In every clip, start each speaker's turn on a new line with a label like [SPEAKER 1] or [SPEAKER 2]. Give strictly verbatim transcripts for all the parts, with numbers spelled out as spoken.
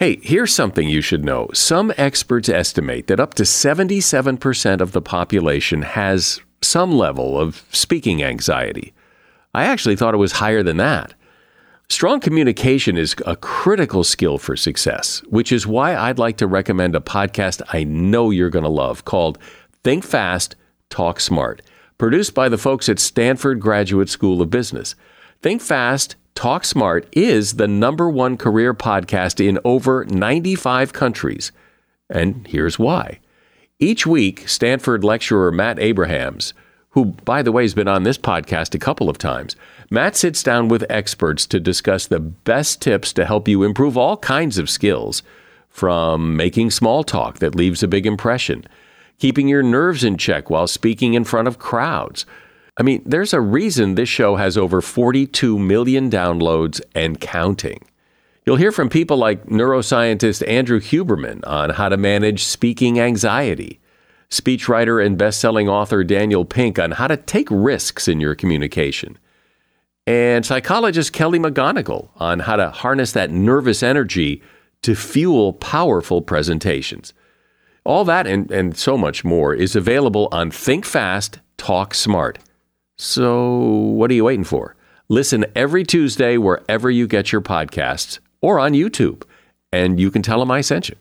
[SPEAKER 1] Hey, here's something you should know. Some experts estimate that up to seventy-seven percent of the population has some level of speaking anxiety. I actually thought it was higher than that. Strong communication is a critical skill for success, which is why I'd like to recommend a podcast I know you're going to love called Think Fast, Talk Smart, produced by the folks at Stanford Graduate School of Business. Think Fast, Talk Smart is the number one career podcast in over ninety-five countries. And here's why. Each week, Stanford lecturer Matt Abrahams, who, by the way, has been on this podcast a couple of times, Matt sits down with experts to discuss the best tips to help you improve all kinds of skills, from making small talk that leaves a big impression, keeping your nerves in check while speaking in front of crowds. I mean, there's a reason this show has over forty-two million downloads and counting. You'll hear from people like neuroscientist Andrew Huberman on how to manage speaking anxiety, speechwriter and best-selling author Daniel Pink on how to take risks in your communication, and psychologist Kelly McGonigal on how to harness that nervous energy to fuel powerful presentations. All that and, and so much more is available on Think Fast, Talk Smart. So what are you waiting for? Listen every Tuesday wherever you get your podcasts or on YouTube, and you can tell them I sent you.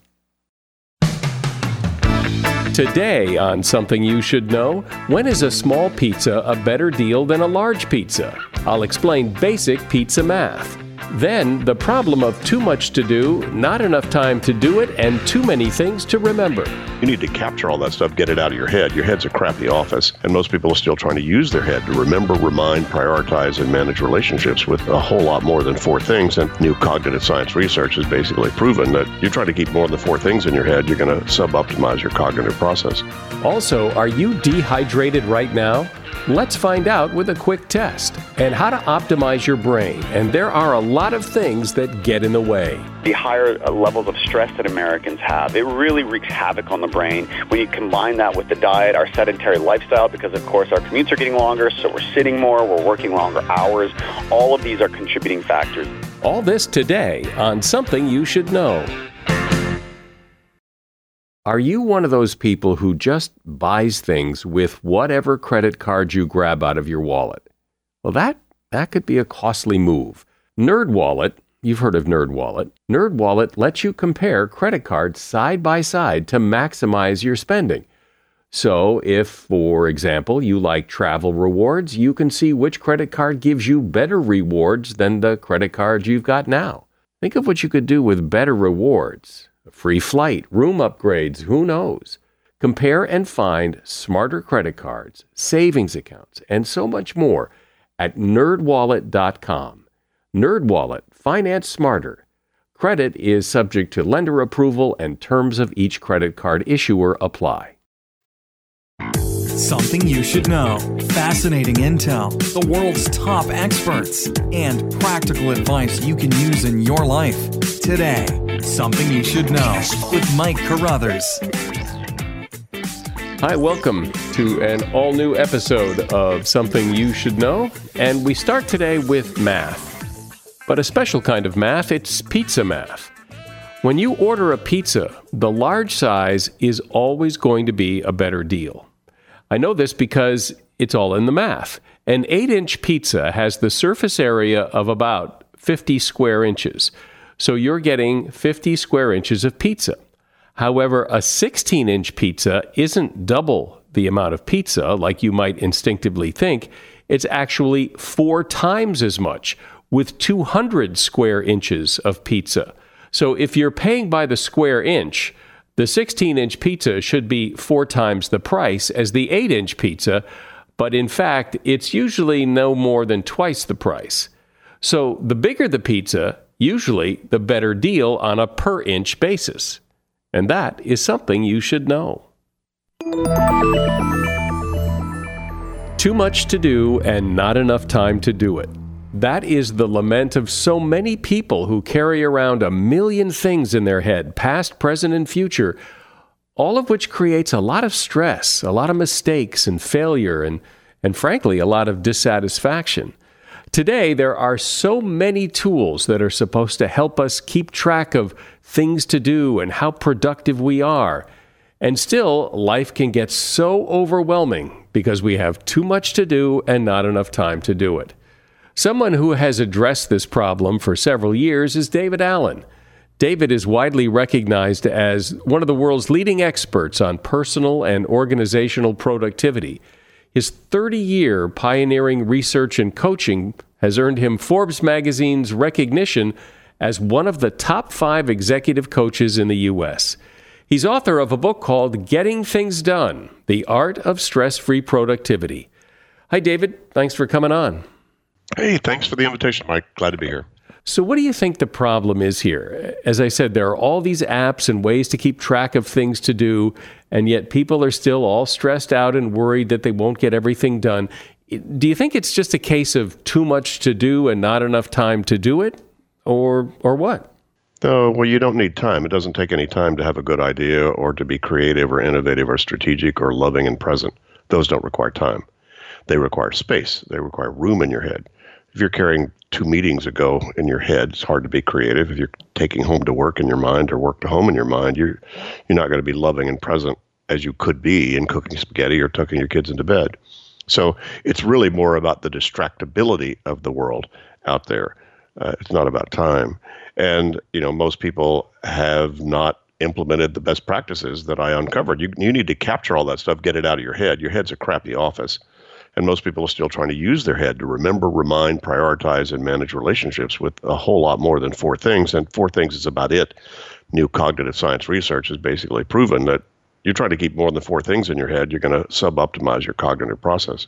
[SPEAKER 1] Today on Something You Should Know, when is a small pizza a better deal than a large pizza? I'll explain basic pizza math. Then, the problem of too much to do, not enough time to do it, and too many things to remember.
[SPEAKER 2] You need to capture all that stuff, get it out of your head. Your head's a crappy office, and most people are still trying to use their head to remember, remind, prioritize, and manage relationships with a whole lot more than four things. And new cognitive science research has basically proven that you try to keep more than four things in your head, you're going to sub-optimize your cognitive process.
[SPEAKER 1] Also, are you dehydrated right now? Let's find out with a quick test and how to optimize your brain. And there are a lot of things that get in the way.
[SPEAKER 3] The higher levels of stress that Americans have, it really wreaks havoc on the brain. When you combine that with the diet, our sedentary lifestyle, because of course our commutes are getting longer, so we're sitting more, we're working longer hours. All of these are contributing factors.
[SPEAKER 1] All this today on Something You Should Know. Are you one of those people who just buys things with whatever credit card you grab out of your wallet? Well, that, that could be a costly move. NerdWallet, you've heard of NerdWallet. NerdWallet lets you compare credit cards side by side to maximize your spending. So if, for example, you like travel rewards, you can see which credit card gives you better rewards than the credit card you've got now. Think of what you could do with better rewards. A free flight, room upgrades, who knows? Compare and find smarter credit cards, savings accounts, and so much more at nerd wallet dot com. NerdWallet, finance smarter. Credit is subject to lender approval and terms of each credit card issuer apply.
[SPEAKER 4] Something you should know. Fascinating intel, the world's top experts, and practical advice you can use in your life. Today, Something You Should Know with Mike Carruthers.
[SPEAKER 1] Hi, welcome to an all-new episode of Something You Should Know. And we start today with math. But a special kind of math, it's pizza math. When you order a pizza, the large size is always going to be a better deal. I know this because it's all in the math. An eight-inch pizza has the surface area of about fifty square inches. So you're getting fifty square inches of pizza. However, a sixteen-inch pizza isn't double the amount of pizza like you might instinctively think. It's actually four times as much, with two hundred square inches of pizza. So if you're paying by the square inch, the sixteen-inch pizza should be four times the price as the eight-inch pizza, but in fact, it's usually no more than twice the price. So the bigger the pizza, usually the better deal on a per-inch basis. And that is something you should know. Too much to do and not enough time to do it. That is the lament of so many people who carry around a million things in their head, past, present, and future, all of which creates a lot of stress, a lot of mistakes and failure, and, and frankly, a lot of dissatisfaction. Today, there are so many tools that are supposed to help us keep track of things to do and how productive we are. And still, life can get so overwhelming because we have too much to do and not enough time to do it. Someone who has addressed this problem for several years is David Allen. David is widely recognized as one of the world's leading experts on personal and organizational productivity. His thirty-year pioneering research and coaching has earned him Forbes magazine's recognition as one of the top five executive coaches in the U S. He's author of a book called Getting Things Done: The Art of Stress-Free Productivity. Hi, David. Thanks for coming on.
[SPEAKER 2] Hey, thanks for the invitation, Mike. Glad to be here.
[SPEAKER 1] So what do you think the problem is here? As I said, there are all these apps and ways to keep track of things to do, and yet people are still all stressed out and worried that they won't get everything done. Do you think it's just a case of too much to do and not enough time to do it, or or what?
[SPEAKER 2] Oh, well, you don't need time. It doesn't take any time to have a good idea or to be creative or innovative or strategic or loving and present. Those don't require time. They require space. They require room in your head. If you're carrying two meetings ago in your head, it's hard to be creative. If you're taking home to work in your mind or work to home in your mind, you're you're not going to be loving and present as you could be in cooking spaghetti or tucking your kids into bed. So it's really more about the distractibility of the world out there. Uh, it's not about time. And, you know, most people have not implemented the best practices that I uncovered. You you need to capture all that stuff, get it out of your head. Your head's a crappy office. And most people are still trying to use their head to remember, remind, prioritize, and manage relationships with a whole lot more than four things. And four things is about it. New cognitive science research has basically proven that you try to keep more than four things in your head, you're going to sub-optimize your cognitive process.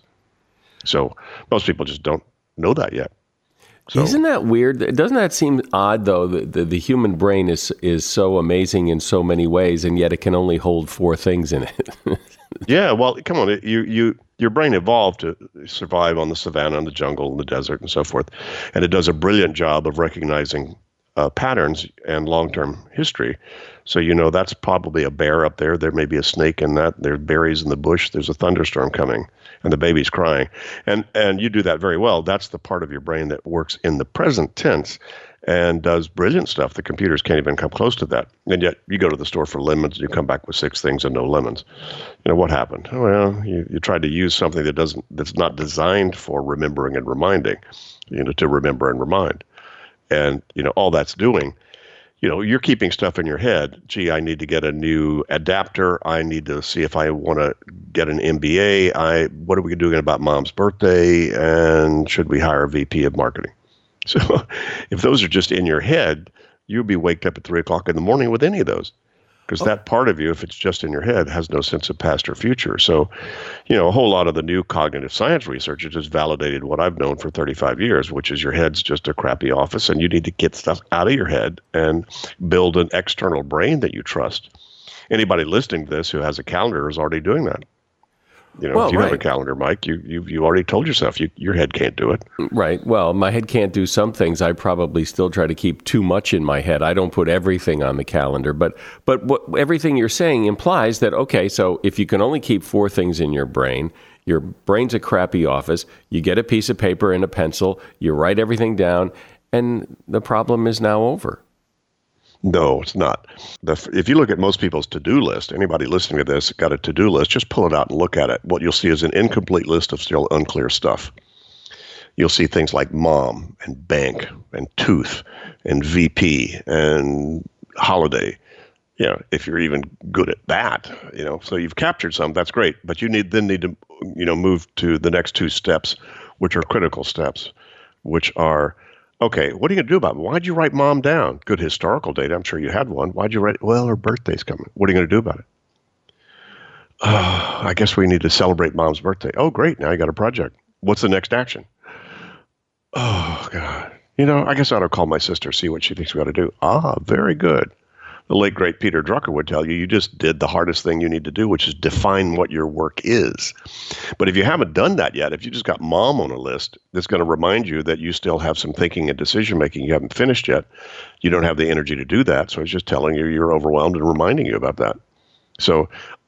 [SPEAKER 2] So most people just don't know that yet. So,
[SPEAKER 1] Isn't that weird? Doesn't that seem odd, though? The, the, the human brain is is so amazing in so many ways, and yet it can only hold four things in it.
[SPEAKER 2] Yeah, well, come on. You you your brain evolved to survive on the savannah and the jungle and the desert and so forth, and it does a brilliant job of recognizing uh, patterns and long-term history. So you know that's probably a bear up there. There may be a snake in that. There's berries in the bush. There's a thunderstorm coming, and the baby's crying. And and you do that very well. That's the part of your brain that works in the present tense and does brilliant stuff. The computers can't even come close to that. And yet you go to the store for lemons, you come back with six things and no lemons. You know, what happened? Well, you, you tried to use something that doesn't that's not designed for remembering and reminding, you know, to remember and remind. And, you know, all that's doing, you know, you're keeping stuff in your head. Gee, I need to get a new adapter. I need to see if I want to get an M B A. I what are we doing about mom's birthday? And should we hire a V P of marketing? So if those are just in your head, you'll be waked up at three o'clock in the morning with any of those. Because oh. that part of you, if it's just in your head, has no sense of past or future. So, you know, a whole lot of the new cognitive science research has just validated what I've known for thirty-five years, which is your head's just a crappy office and you need to get stuff out of your head and build an external brain that you trust. Anybody listening to this who has a calendar is already doing that. You know,
[SPEAKER 1] well,
[SPEAKER 2] if you
[SPEAKER 1] right.
[SPEAKER 2] have a calendar, Mike, you you you already told yourself you, your head can't do it.
[SPEAKER 1] Right. Well, my head can't do some things. I probably still try to keep too much in my head. I don't put everything on the calendar. But but what everything you're saying implies that, okay, so if you can only keep four things in your brain, your brain's a crappy office, you get a piece of paper and a pencil, you write everything down, and the problem is now over.
[SPEAKER 2] No, it's not. The, if you look at most people's to-do list, anybody listening to this got a to-do list, just pull it out and look at it. What you'll see is an incomplete list of still unclear stuff. You'll see things like mom and bank and tooth and V P and holiday. You know, if you're even good at that, you know, so you've captured some, that's great. But you need then need to, you know, move to the next two steps, which are critical steps, which are, okay, what are you going to do about it? Why'd you write mom down? Good historical data. I'm sure you had one. Why'd you write it? Well, her birthday's coming. What are you going to do about it? Oh, I guess we need to celebrate mom's birthday. Oh, great. Now you got a project. What's the next action? Oh, God. You know, I guess I ought to call my sister, see what she thinks we ought to do. Ah, very good. The late, great Peter Drucker would tell you, you just did the hardest thing you need to do, which is define what your work is. But if you haven't done that yet, if you just got mom on a list, that's going to remind you that you still have some thinking and decision-making you haven't finished yet. You don't have the energy to do that. So it's just telling you you're overwhelmed and reminding you about that. So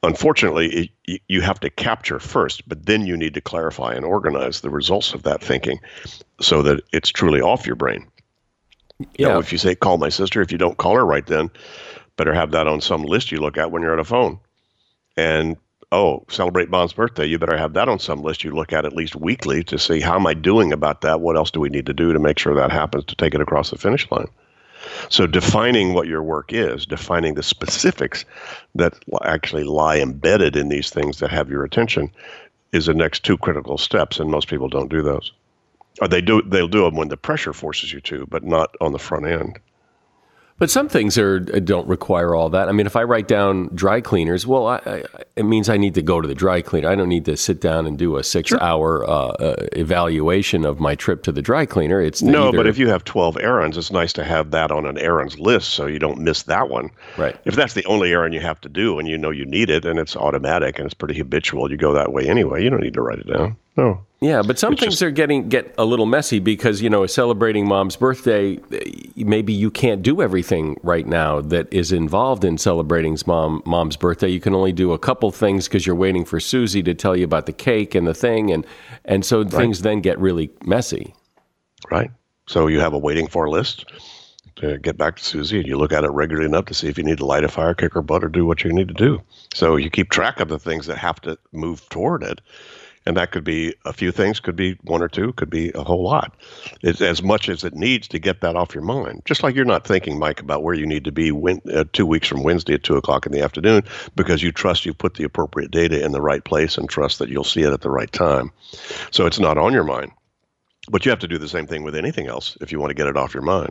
[SPEAKER 2] unfortunately, it, you have to capture first, but then you need to clarify and organize the results of that thinking so that it's truly off your brain. Yeah. You know, if you say, call my sister, if you don't call her right then, better have that on some list you look at when you're on a phone. And, oh, celebrate Mom's birthday, you better have that on some list you look at at least weekly to see, how am I doing about that? What else do we need to do to make sure that happens, to take it across the finish line? So defining what your work is, defining the specifics that actually lie embedded in these things that have your attention, is the next two critical steps, and most people don't do those. Or they do, they'll do them when the pressure forces you to, but not on the front end.
[SPEAKER 1] But some things are don't require all that. I mean, if I write down dry cleaners, well, I, I, it means I need to go to the dry cleaner. I don't need to sit down and do a six-hour sure. uh, uh, evaluation of my trip to the dry cleaner. It's
[SPEAKER 2] no,
[SPEAKER 1] either...
[SPEAKER 2] but if you have twelve errands, it's nice to have that on an errands list so you don't miss that one.
[SPEAKER 1] Right.
[SPEAKER 2] If that's the only errand you have to do and you know you need it and it's automatic and it's pretty habitual, you go that way anyway. You don't need to write it down. No.
[SPEAKER 1] Yeah, but some
[SPEAKER 2] it's
[SPEAKER 1] things
[SPEAKER 2] just...
[SPEAKER 1] are getting get a little messy because, you know, celebrating Mom's birthday, maybe you can't do everything right now that is involved in celebrating mom Mom's birthday. You can only do a couple things because you're waiting for Susie to tell you about the cake and the thing, and and so right. things then get really messy.
[SPEAKER 2] Right. So you have a waiting for list to get back to Susie, and you look at it regularly enough to see if you need to light a fire, kick her butt, or do what you need to do. So you keep track of the things that have to move toward it. And that could be a few things, could be one or two, could be a whole lot. It's as much as it needs to get that off your mind. Just like you're not thinking, Mike, about where you need to be when, uh, two weeks from Wednesday at two o'clock in the afternoon because you trust you put the appropriate data in the right place and trust that you'll see it at the right time. So it's not on your mind. But you have to do the same thing with anything else if you want to get it off your mind.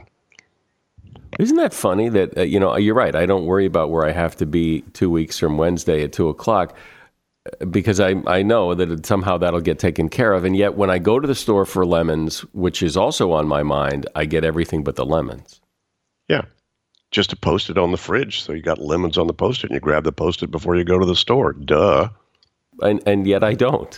[SPEAKER 1] Isn't that funny that, uh, you know, you're right. I don't worry about where I have to be two weeks from Wednesday at two o'clock. Because I, I know that it, somehow that'll get taken care of. And yet when I go to the store for lemons, which is also on my mind, I get everything but the lemons.
[SPEAKER 2] Yeah. Just to post it on the fridge. So you got lemons on the Post-it and you grab the Post-it before you go to the store. Duh.
[SPEAKER 1] And and yet I don't.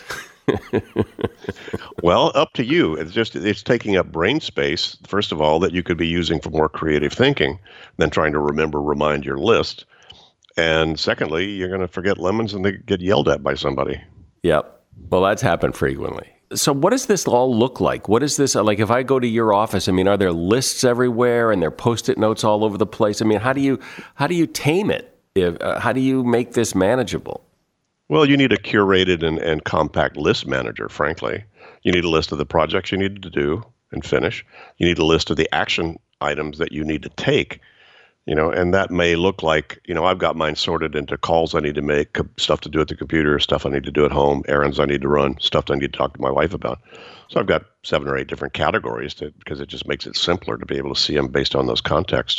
[SPEAKER 2] Well, up to you. It's just, it's taking up brain space, first of all, that you could be using for more creative thinking than trying to remember, remind your list. And secondly, you're going to forget lemons and they get yelled at by somebody.
[SPEAKER 1] Yep. Well, that's happened frequently. So what does this all look like? What is this, like if I go to your office, I mean, are there lists everywhere and there are Post-it notes all over the place? I mean, how do you how do you tame it? If, uh, how do you make this manageable?
[SPEAKER 2] Well, you need a curated and, and compact list manager, frankly. You need a list of the projects you need to do and finish. You need a list of the action items that you need to take. You know, and that may look like, you know, I've got mine sorted into calls I need to make, stuff to do at the computer, stuff I need to do at home, errands I need to run, stuff I need to talk to my wife about. So I've got seven or eight different categories to, because it just makes it simpler to be able to see them based on those contexts.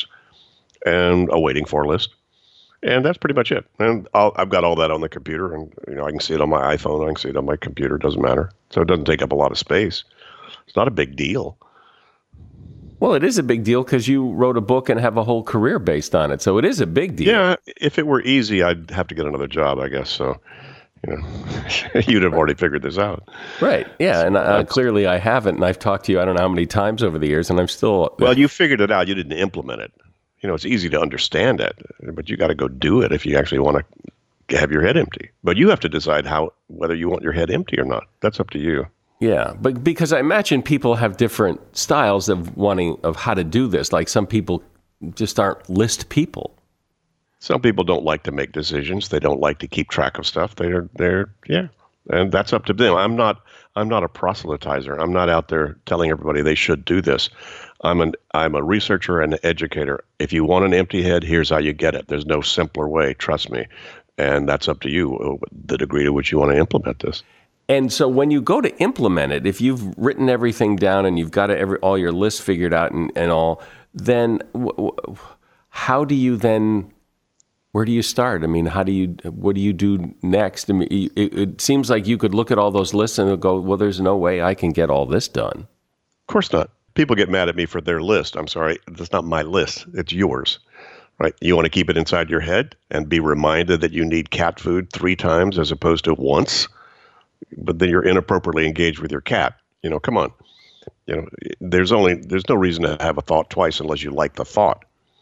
[SPEAKER 2] And a waiting for list. And that's pretty much it. And I'll, I've got all that on the computer, and, you know, I can see it on my iPhone, I can see it on my computer, it doesn't matter. So it doesn't take up a lot of space. It's not a big deal.
[SPEAKER 1] Well, it is a big deal because you wrote a book and have a whole career based on it. So it is a big deal.
[SPEAKER 2] Yeah, if it were easy, I'd have to get another job, I guess. So, you know, you'd have already figured this out.
[SPEAKER 1] Right. Yeah. And uh, clearly I haven't. And I've talked to you, I don't know how many times over the years, and I'm still.
[SPEAKER 2] Well, you figured it out. You didn't implement it. You know, it's easy to understand it, but you got to go do it if you actually want to have your head empty. But you have to decide how whether you want your head empty or not. That's up to you.
[SPEAKER 1] Yeah, but because I imagine people have different styles of wanting of how to do this. Like some people just aren't list people.
[SPEAKER 2] Some people don't like to make decisions. They don't like to keep track of stuff. They're they're yeah, and that's up to them. I'm not I'm not a proselytizer. I'm not out there telling everybody they should do this. I'm an I'm a researcher and an educator. If you want an empty head, here's how you get it. There's no simpler way. Trust me, and that's up to you, the degree to which you want to implement this.
[SPEAKER 1] And so when you go to implement it, if you've written everything down and you've got every, all your lists figured out and, and all, then w- w- how do you then, where do you start? I mean, how do you, what do you do next? I mean, it, it seems like you could look at all those lists and go, well, there's no way I can get all this done.
[SPEAKER 2] Of course not. People get mad at me for their list. I'm sorry, that's not my list. It's yours. Right? You want to keep it inside your head and be reminded that you need cat food three times as opposed to once? But then you're inappropriately engaged with your cat. You know, come on. You know, there's only there's no reason to have a thought twice unless you like the thought.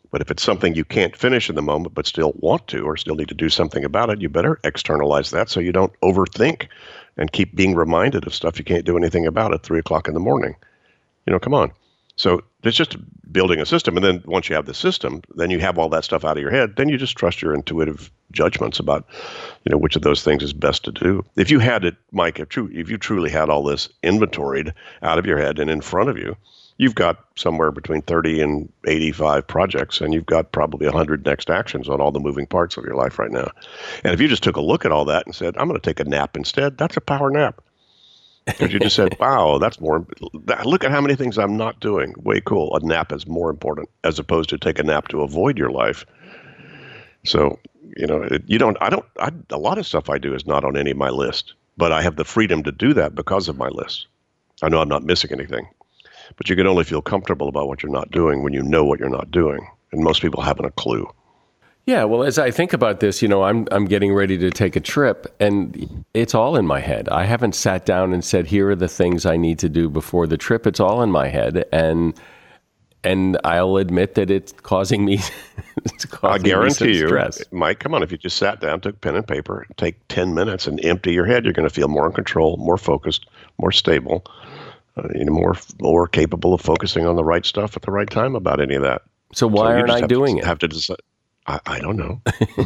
[SPEAKER 2] But if it's something you can't finish in the moment but still want to or still need to do something about it, you better externalize that so you don't overthink and keep being reminded of stuff you can't do anything about at three o'clock in the morning. You know, come on. So it's just building a system. And then once you have the system, then you have all that stuff out of your head. Then you just trust your intuitive judgments about, you know, which of those things is best to do. If you had it, Mike, if, true, if you truly had all this inventoried out of your head and in front of you, you've got somewhere between thirty and eighty-five projects, and you've got probably one hundred next actions on all the moving parts of your life right now. And if you just took a look at all that and said, I'm going to take a nap instead, that's a power nap. Because you just said, wow, that's more, look at how many things I'm not doing. Way cool. A nap is more important as opposed to take a nap to avoid your life. So, you know, it, you don't, I don't, I, a lot of stuff I do is not on any of my list, but I have the freedom to do that because of my list. I know I'm not missing anything. But you can only feel comfortable about what you're not doing when you know what you're not doing. And most people haven't a clue.
[SPEAKER 1] Yeah, well, as I think about this, you know, I'm I'm getting ready to take a trip, and it's all in my head. I haven't sat down and said, here are the things I need to do before the trip. It's all in my head, and and I'll admit that it's causing me, it's causing
[SPEAKER 2] I guarantee
[SPEAKER 1] me some
[SPEAKER 2] you,
[SPEAKER 1] stress.
[SPEAKER 2] Mike, come on, if you just sat down, took pen and paper, take ten minutes and empty your head, you're going to feel more in control, more focused, more stable. Uh, you know, more more capable of focusing on the right stuff at the right time about any of that.
[SPEAKER 1] So why
[SPEAKER 2] so
[SPEAKER 1] aren't I doing
[SPEAKER 2] to,
[SPEAKER 1] it?
[SPEAKER 2] Have to decide. I, I don't know.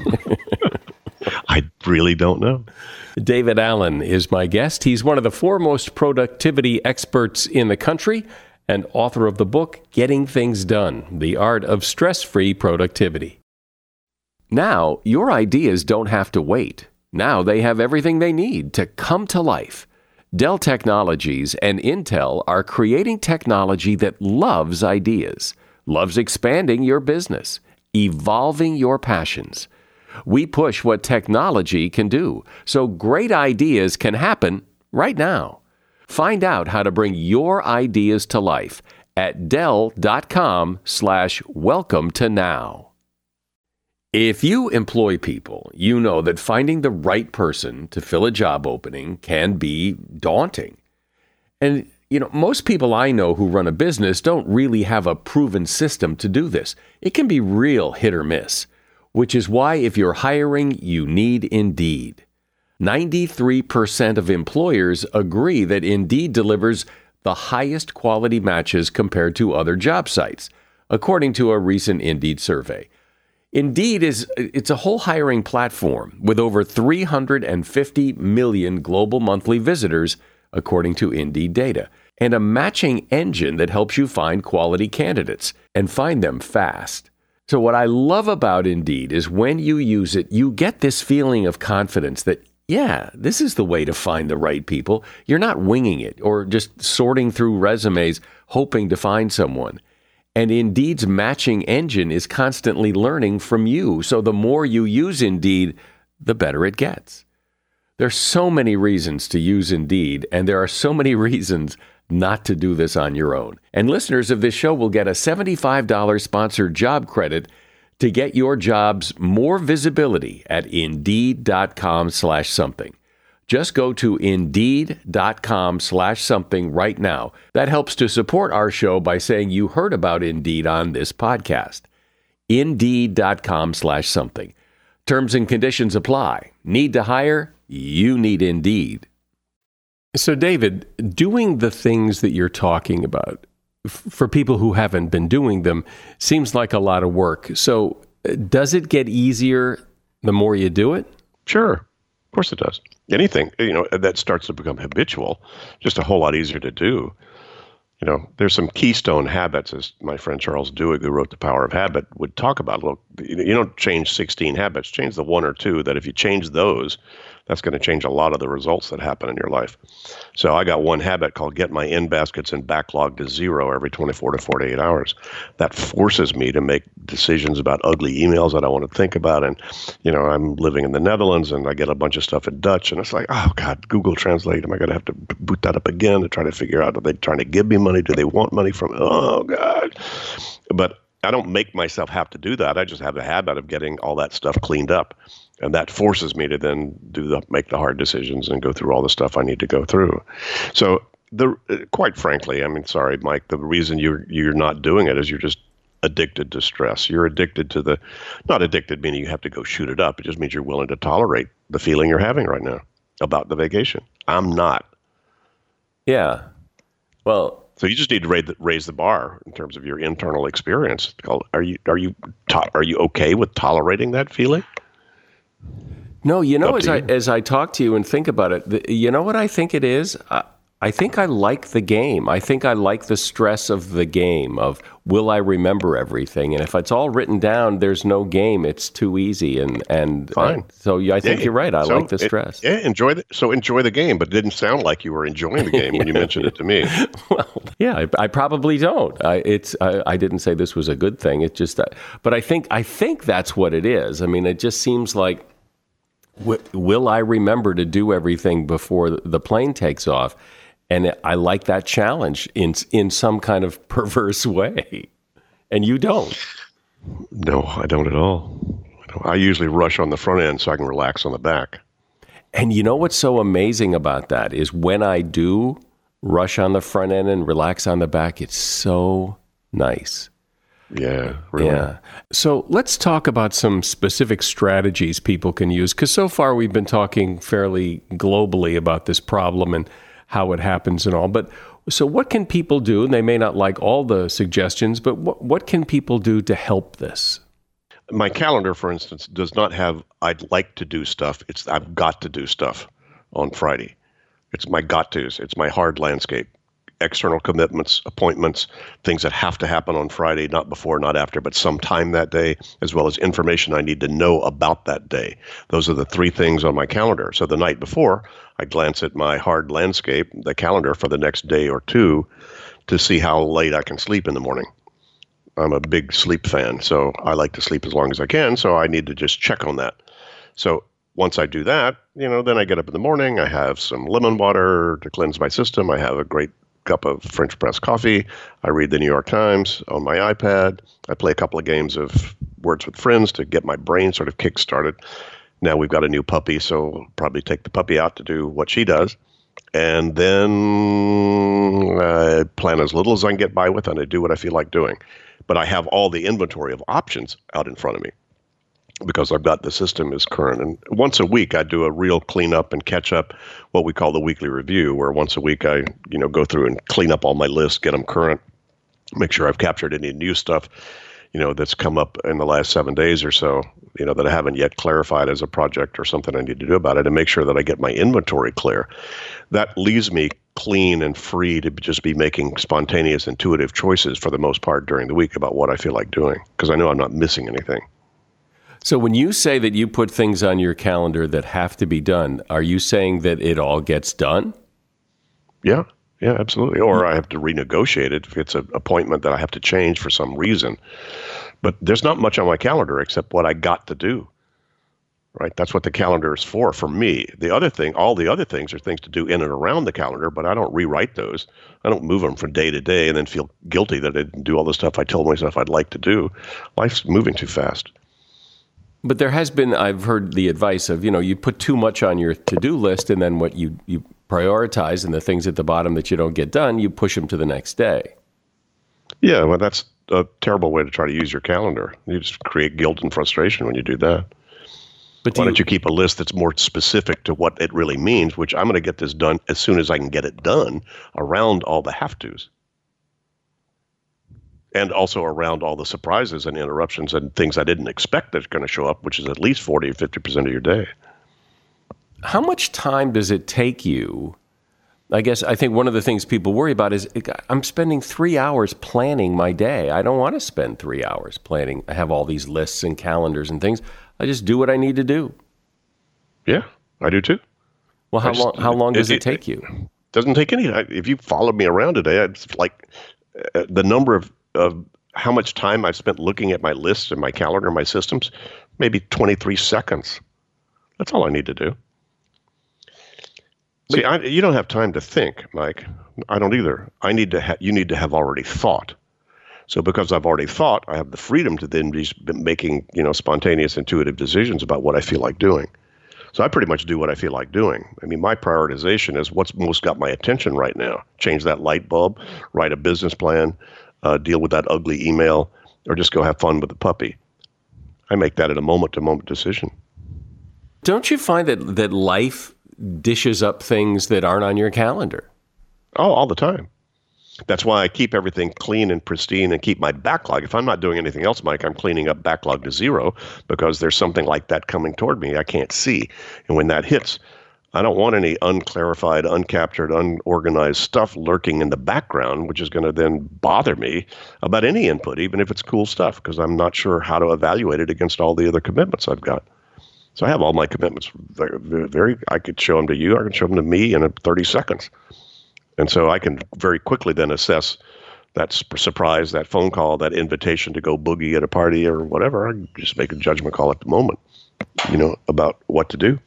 [SPEAKER 2] I really don't know.
[SPEAKER 1] David Allen is my guest. He's one of the foremost productivity experts in the country and author of the book, Getting Things Done, The Art of Stress-Free Productivity. Now, your ideas don't have to wait. Now they have everything they need to come to life. Dell Technologies and Intel are creating technology that loves ideas, loves expanding your business, evolving your passions. We push what technology can do, so great ideas can happen right now. Find out how to bring your ideas to life at Dell.com slash welcome to now. If you employ people, you know that finding the right person to fill a job opening can be daunting. And, you know, most people I know who run a business don't really have a proven system to do this. It can be real hit or miss, which is why if you're hiring, you need Indeed. ninety-three percent of employers agree that Indeed delivers the highest quality matches compared to other job sites, according to a recent Indeed survey. Indeed is it's a whole hiring platform with over three hundred fifty million global monthly visitors, according to Indeed data, and a matching engine that helps you find quality candidates and find them fast. So what I love about Indeed is when you use it, you get this feeling of confidence that, yeah, this is the way to find the right people. You're not winging it or just sorting through resumes hoping to find someone. And Indeed's matching engine is constantly learning from you. So the more you use Indeed, the better it gets. There's so many reasons to use Indeed, and there are so many reasons not to do this on your own. And listeners of this show will get a seventy-five dollars sponsored job credit to get your jobs more visibility at Indeed.com slash something. Just go to Indeed.com slash something right now. That helps to support our show by saying you heard about Indeed on this podcast. Indeed.com slash something. Terms and conditions apply. Need to hire? You need Indeed. So, David, doing the things that you're talking about, f- for people who haven't been doing them, seems like a lot of work. So, does it get easier the more you do it?
[SPEAKER 2] Sure. Of course it does. Anything, you know, that starts to become habitual, just a whole lot easier to do. You know, there's some keystone habits, as my friend Charles Duhigg, who wrote The Power of Habit, would talk about. Look, you don't change sixteen habits, change the one or two that if you change those, that's going to change a lot of the results that happen in your life. So I got one habit called get my in baskets and backlog to zero every twenty-four to forty-eight hours. That forces me to make decisions about ugly emails that I want to think about. And, you know, I'm living in the Netherlands and I get a bunch of stuff in Dutch and it's like, oh God, Google Translate. Am I going to have to boot that up again to try to figure out, are they trying to give me money? Do they want money from, oh God. But I don't make myself have to do that. I just have a habit of getting all that stuff cleaned up. And that forces me to then do the make the hard decisions and go through all the stuff I need to go through. So, the quite frankly, I mean, sorry, Mike, the reason you're you're not doing it is you're just addicted to stress. You're addicted to the, not addicted meaning you have to go shoot it up. It just means you're willing to tolerate the feeling you're having right now about the vacation. I'm not.
[SPEAKER 1] Yeah. Well,
[SPEAKER 2] so you just need to raise the, raise the bar in terms of your internal experience. Are you are you to, are you okay with tolerating that feeling?
[SPEAKER 1] No, you know,
[SPEAKER 2] Up
[SPEAKER 1] as
[SPEAKER 2] to
[SPEAKER 1] I
[SPEAKER 2] you.
[SPEAKER 1] as I talk to you and think about it, the, you know what I think it is? I, I think I like the game. I think I like the stress of the game of, will I remember everything? And if it's all written down, there's no game. It's too easy. And, and
[SPEAKER 2] Fine.
[SPEAKER 1] Uh, so yeah, I think
[SPEAKER 2] Yeah,
[SPEAKER 1] you're right. I
[SPEAKER 2] so
[SPEAKER 1] like the
[SPEAKER 2] it-
[SPEAKER 1] stress.
[SPEAKER 2] yeah, enjoy the so enjoy the game, but it didn't sound like you were enjoying the game when you mentioned it to me.
[SPEAKER 1] Well, yeah, I, I probably don't. I, it's I, I didn't say this was a good thing. It's just, uh, but I think I think that's what it is. I mean, it just seems like, w- will I remember to do everything before the plane takes off? And I like that challenge in in some kind of perverse way. And you don't.
[SPEAKER 2] No, I don't at all. I don't- I usually rush on the front end so I can relax on the back.
[SPEAKER 1] And you know what's so amazing about that is when I do rush on the front end and relax on the back, it's so nice.
[SPEAKER 2] Yeah, really.
[SPEAKER 1] Yeah. So let's talk about some specific strategies people can use, because so far we've been talking fairly globally about this problem and how it happens and all. But so what can people do? And they may not like all the suggestions, but what, what can people do to help this?
[SPEAKER 2] My calendar, for instance, does not have I'd like to do stuff. It's I've got to do stuff on Friday. It's my got tos. It's my hard landscape. External commitments, appointments, things that have to happen on Friday, not before, not after, but sometime that day, as well as information I need to know about that day. Those are the three things on my calendar. So the night before, I glance at my hard landscape, the calendar for the next day or two, to see how late I can sleep in the morning. I'm a big sleep fan, so I like to sleep as long as I can, so I need to just check on that. So once I do that, you know, then I get up in the morning, I have some lemon water to cleanse my system, I have a great cup of French press coffee, I read the New York Times on my iPad, I play a couple of games of Words with Friends to get my brain sort of kick-started. Now we've got a new puppy, so I'll probably take the puppy out to do what she does. And then I plan as little as I can get by with, and I do what I feel like doing. But I have all the inventory of options out in front of me because I've got the system is current. And once a week, I do a real cleanup and catch up, what we call the weekly review, where once a week I, you know, go through and clean up all my lists, get them current, make sure I've captured any new stuff, you know, that's come up in the last seven days or so, you know, that I haven't yet clarified as a project or something I need to do about it, and make sure that I get my inventory clear. That leaves me clean and free to just be making spontaneous, intuitive choices for the most part during the week about what I feel like doing, because I know I'm not missing anything.
[SPEAKER 1] So when you say that you put things on your calendar that have to be done, are you saying that it all gets done?
[SPEAKER 2] Yeah, yeah, absolutely. Or I have to renegotiate it if it's an appointment that I have to change for some reason. But there's not much on my calendar except what I got to do. Right? That's what the calendar is for, for me. The other thing, all the other things are things to do in and around the calendar, but I don't rewrite those. I don't move them from day to day and then feel guilty that I didn't do all the stuff I told myself I'd like to do. Life's moving too fast.
[SPEAKER 1] But there has been, I've heard the advice of, you know, you put too much on your to-do list, and then what you, you prioritize and the things at the bottom that you don't get done, you push them to the next day.
[SPEAKER 2] Yeah, well, that's a terrible way to try to use your calendar. You just create guilt and frustration when you do that.
[SPEAKER 1] But do
[SPEAKER 2] Why
[SPEAKER 1] you,
[SPEAKER 2] don't you keep a list that's more specific to what it really means, which I'm going to get this done as soon as I can get it done, around all the have-tos. And also around all the surprises and interruptions and things I didn't expect that's going to show up, which is at least forty or fifty percent of your day.
[SPEAKER 1] how much time does it take you? I guess I think one of the things people worry about is I'm spending three hours planning my day. I don't want to spend three hours planning. I have all these lists and calendars and things. I just do what I need to do.
[SPEAKER 2] Yeah, I do too.
[SPEAKER 1] Well, how
[SPEAKER 2] I just-
[SPEAKER 1] long? How long does
[SPEAKER 2] it-
[SPEAKER 1] it, take you?
[SPEAKER 2] Doesn't take any. If you followed me around today, it's like uh, the number of, of how much time I've spent looking at my lists and my calendar and my systems, maybe twenty-three seconds. That's all I need to do. See, I, you don't have time to think, Mike. I don't either. I need to. Ha- you need to have already thought. So because I've already thought, I have the freedom to then be making, you know, spontaneous, intuitive decisions about what I feel like doing. So I pretty much do what I feel like doing. I mean, my prioritization is what's most got my attention right now. Change that light bulb, write a business plan, uh, deal with that ugly email, or just go have fun with the puppy. I make that a moment-to-moment decision.
[SPEAKER 1] Don't you find that, that life dishes up things that aren't on your calendar?
[SPEAKER 2] Oh, all the time. That's why I keep everything clean and pristine and keep my backlog. If I'm not doing anything else, Mike, I'm cleaning up backlog to zero because there's something like that coming toward me I can't see. And when that hits, I don't want any unclarified, uncaptured, unorganized stuff lurking in the background, which is going to then bother me about any input, even if it's cool stuff, because I'm not sure how to evaluate it against all the other commitments I've got. So I have all my commitments very, very I could show them to you. I can show them to me in thirty seconds. And so I can very quickly then assess that surprise, that phone call, that invitation to go boogie at a party or whatever. I just make a judgment call at the moment, you know, about what to do.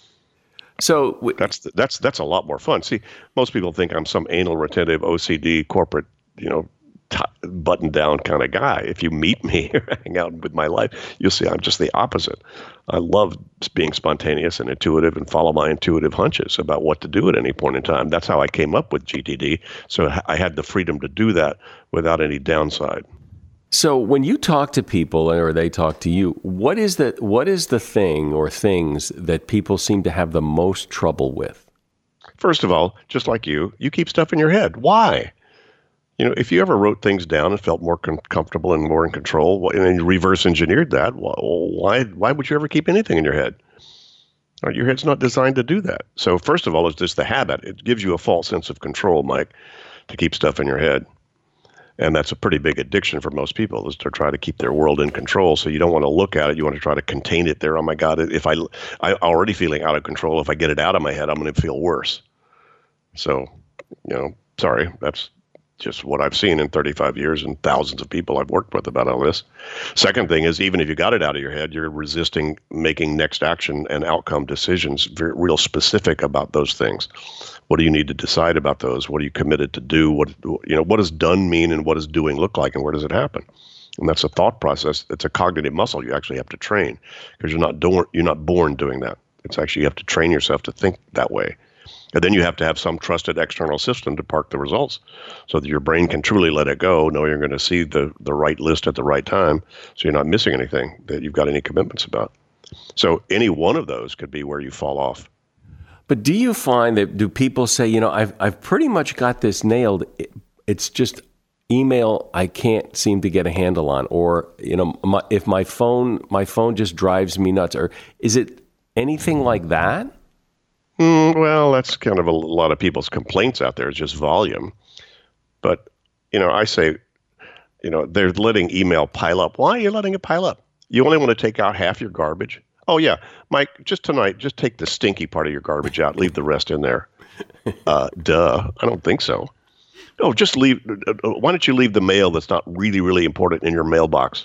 [SPEAKER 1] So w- that's
[SPEAKER 2] that's that's a lot more fun. See, most people think I'm some anal retentive O C D corporate, you know, t- button down kind of guy. If you meet me or hang out with my life, you'll see I'm just the opposite. I love being spontaneous and intuitive and follow my intuitive hunches about what to do at any point in time. That's how I came up with G T D. So I had the freedom to do that without any downside.
[SPEAKER 1] So when you talk to people or they talk to you, what is the what is the thing or things that people seem to have the most trouble with?
[SPEAKER 2] First of all, just like you, you keep stuff in your head. Why? You know, if you ever wrote things down and felt more com- comfortable and more in control, and then you reverse engineered that, why why would you ever keep anything in your head? Your head's not designed to do that. So first of all, it's just the habit. It gives you a false sense of control, Mike, to keep stuff in your head. And that's a pretty big addiction for most people, is to try to keep their world in control. So you don't want to look at it. You want to try to contain it there. Oh, my God, if I, I'm already feeling out of control. If I get it out of my head, I'm going to feel worse. So, you know, sorry, that's just what I've seen in thirty-five years and thousands of people I've worked with about all this. Second thing is, even if you got it out of your head, you're resisting making next action and outcome decisions, very real specific about those things. What do you need to decide about those? What are you committed to do? What, you know, what does done mean and what does doing look like and where does it happen? And that's a thought process. It's a cognitive muscle you actually have to train, because you're not do- you're not born doing that. It's actually, you have to train yourself to think that way. And then you have to have some trusted external system to park the results so that your brain can truly let it go, know you're going to see the, the right list at the right time, so you're not missing anything that you've got any commitments about. So any one of those could be where you fall off.
[SPEAKER 1] But do you find that, do people say, you know, I've I've pretty much got this nailed. It's just email I can't seem to get a handle on, or, you know, my, if my phone my phone just drives me nuts, or is it anything like that?
[SPEAKER 2] Mm, well, that's kind of a lot of people's complaints out there. It's just volume. But, you know, I say, you know, they're letting email pile up. Why are you letting it pile up? You only want to take out half your garbage? Oh, yeah. Mike, just tonight, just take the stinky part of your garbage out. Leave the rest in there. Uh, duh. I don't think so. No, just leave. Uh, why don't you leave the mail that's not really, really important in your mailbox?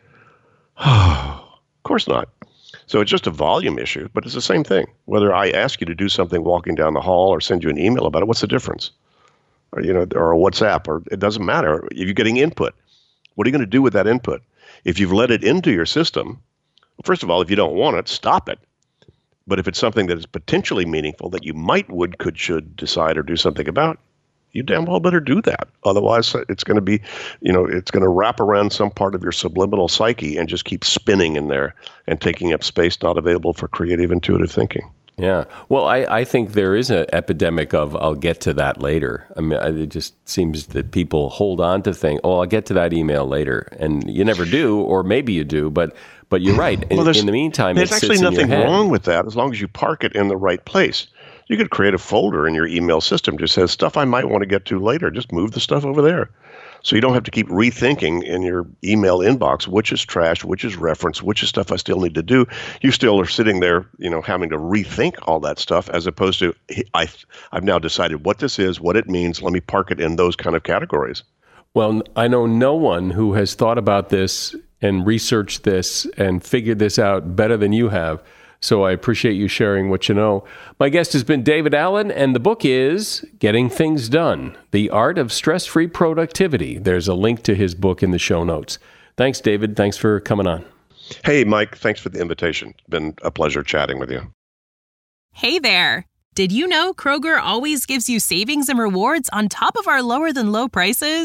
[SPEAKER 2] Of course not. So it's just a volume issue, but it's the same thing. Whether I ask you to do something walking down the hall or send you an email about it, what's the difference? Or, you know, or a WhatsApp, or it doesn't matter. If you're getting input, what are you going to do with that input? If you've let it into your system, first of all, if you don't want it, stop it. But if it's something that is potentially meaningful that you might, would, could, should decide or do something about, you damn well better do that. Otherwise, it's going to be, you know, it's going to wrap around some part of your subliminal psyche and just keep spinning in there and taking up space not available for creative, intuitive thinking.
[SPEAKER 1] Yeah. Well, I, I think there is an epidemic of, I'll get to that later. I mean, it just seems that people hold on to things, oh, I'll get to that email later. And you never do, or maybe you do, but but you're right. In,
[SPEAKER 2] well,
[SPEAKER 1] in the meantime,
[SPEAKER 2] there's
[SPEAKER 1] it
[SPEAKER 2] actually
[SPEAKER 1] sits
[SPEAKER 2] nothing
[SPEAKER 1] in your head.
[SPEAKER 2] wrong with that as long as you park it in the right place. You could create a folder in your email system that says stuff I might want to get to later. Just move the stuff over there. So you don't have to keep rethinking in your email inbox, which is trash, which is reference, which is stuff I still need to do. You still are sitting there, you know, having to rethink all that stuff, as opposed to, I, I've now decided what this is, what it means. Let me park it in those kind of categories.
[SPEAKER 1] Well, I know no one who has thought about this and researched this and figured this out better than you have. So I appreciate you sharing what you know. My guest has been David Allen, and the book is Getting Things Done, The Art of Stress-Free Productivity. There's a link to his book in the show notes. Thanks, David. Thanks for coming on.
[SPEAKER 2] Hey, Mike. Thanks for the invitation. It's been a pleasure chatting with you.
[SPEAKER 5] Hey there. Did you know Kroger always gives you savings and rewards on top of our lower than low prices?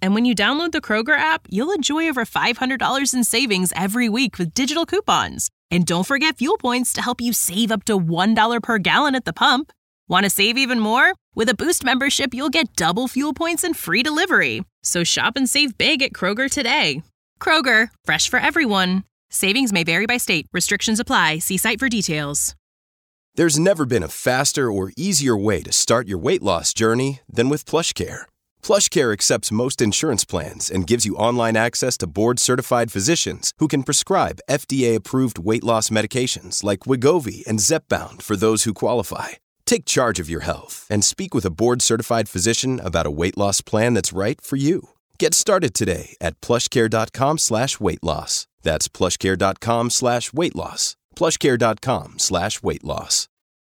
[SPEAKER 5] And when you download the Kroger app, you'll enjoy over five hundred dollars in savings every week with digital coupons. And don't forget fuel points to help you save up to one dollar per gallon at the pump. Want to save even more? With a Boost membership, you'll get double fuel points and free delivery. So shop and save big at Kroger today. Kroger, fresh for everyone. Savings may vary by state. Restrictions apply. See site for details.
[SPEAKER 6] There's never been a faster or easier way to start your weight loss journey than with PlushCare. PlushCare accepts most insurance plans and gives you online access to board-certified physicians who can prescribe F D A-approved weight loss medications like Wegovy and Zepbound for those who qualify. Take charge of your health and speak with a board-certified physician about a weight loss plan that's right for you. Get started today at plushcare.com slash weight loss. That's plushcare.com slash weight loss. plushcare.com slash weight loss.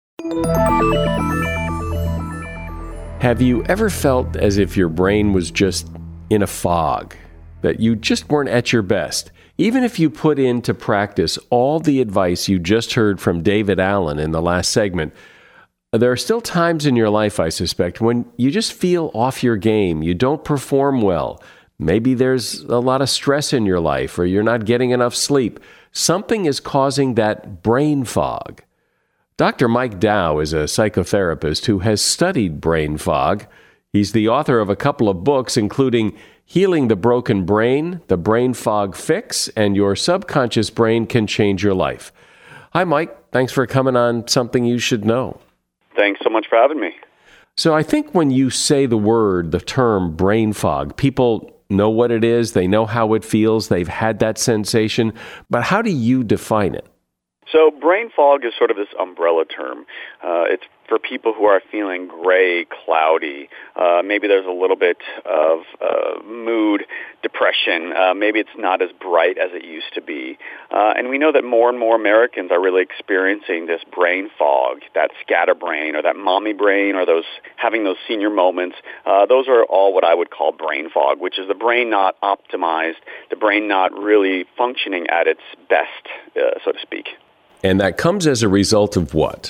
[SPEAKER 1] Have you ever felt as if your brain was just in a fog, that you just weren't at your best? Even if you put into practice all the advice you just heard from David Allen in the last segment, there are still times in your life, I suspect, when you just feel off your game. You don't perform well. Maybe there's a lot of stress in your life, or you're not getting enough sleep. Something is causing that brain fog. Doctor Mike Dow is a psychotherapist who has studied brain fog. He's the author of a couple of books, including Healing the Broken Brain, The Brain Fog Fix, and Your Subconscious Brain Can Change Your Life. Hi, Mike. Thanks for coming on Something You Should Know.
[SPEAKER 3] Thanks so much for having me.
[SPEAKER 1] So I think when you say the word, the term brain fog, people know what it is, they know how it feels, they've had that sensation, but how do you define it?
[SPEAKER 3] So brain fog is sort of this umbrella term. Uh, it's for people who are feeling gray, cloudy. Uh, maybe there's a little bit of uh, mood depression. Uh, maybe it's not as bright as it used to be. Uh, and we know that more and more Americans are really experiencing this brain fog, that scatterbrain or that mommy brain or those having those senior moments. Uh, those are all what I would call brain fog, which is the brain not optimized, the brain not really functioning at its best, uh, so to speak.
[SPEAKER 1] And that comes as a result of what?